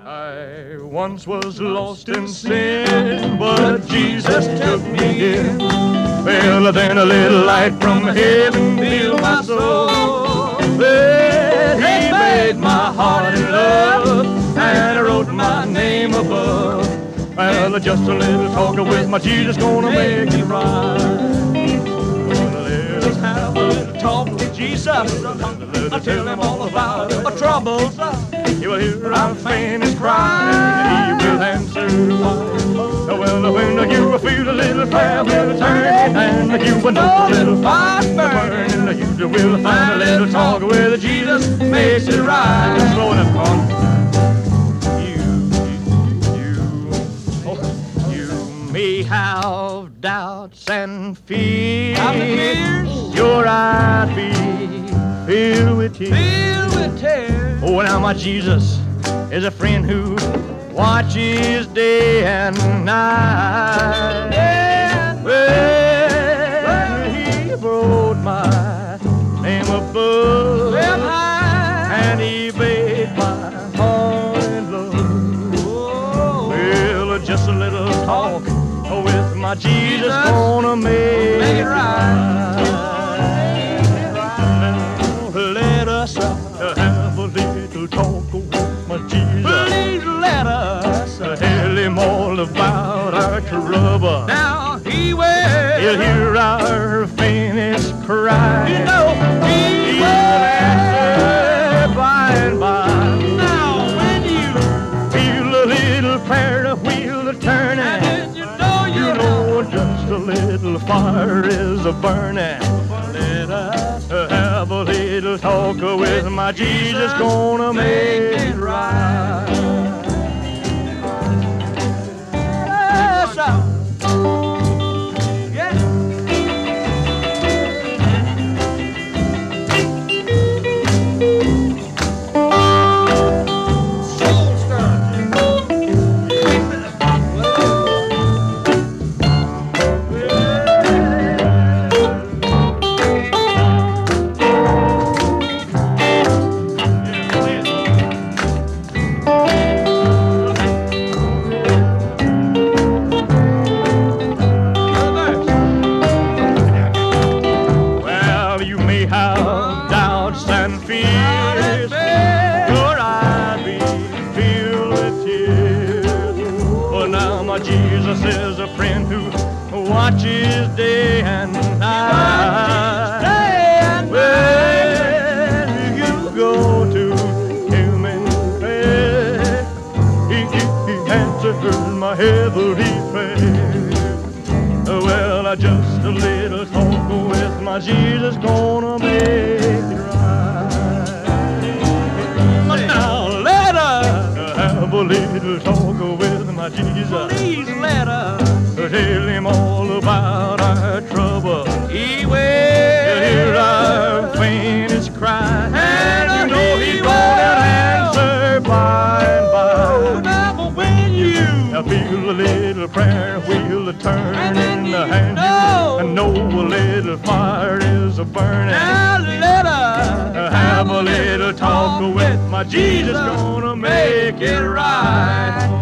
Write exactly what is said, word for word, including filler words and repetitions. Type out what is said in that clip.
I once was lost in sin, but Jesus took me in. Well, then a little light from heaven filled my soul. Well, he made my heart in love, and I wrote my name above. Well, just a little talk with my Jesus gonna make it right. Let's have a little talk with Jesus. I'll tell him all about our troubles. He will hear our faintest cry, and he will answer why. Well, when you feel a little fire will turn, and you will know a little fire burning, you will find a little talk with Jesus makes it right. Just slow enough, come on. You, you, oh, you may have doubts and fears. Your eyes be filled with tears. Filled with tears. Oh, now my Jesus is a friend who watches day and night. Yeah. Well, he wrote my name above, and he made my heart in love. Oh. Well, just a little talk with my Jesus gonna make, make it right. Let us have a little talk with my Jesus. Please let us tell him all about our trouble. Now he will. He'll hear our faintest cry. You know he, he will answer by and by. Now when you feel a little prayer wheel turning, and you know you, you know just a little fire is a burning. Let us have a little talk with my Jesus, gonna make it right. Yes, sir. Jesus is a friend who watches day and night. Day and when you go to him in prayer, he, he answers my heavenly prayer. Well, I just a little talk with my Jesus gonna make it right. Now let us have a little talk with my Jesus. Please let us tell him all about our trouble. He will hear our faintest cry, and you know he's gonna answer by and by. Now when you feel a little prayer wheel turn in the hand, you know a little fire is a burning. Now let us have a little talk with my Jesus, gonna make it right.